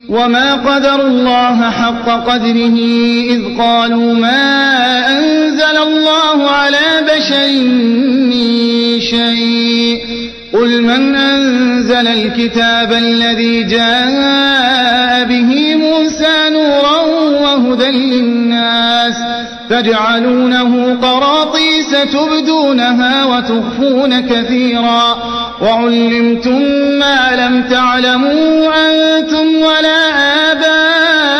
وما قدروا الله حق قدره إذ قالوا ما أنزل الله على بشر من شيء قل من أنزل الكتاب الذي جاء به موسى نورا وهدى للناس تجعلونه قراطيس تبدونها وتخفون كثيرا وعلمتم ما لم تعلموا أنتم ولا آباؤكم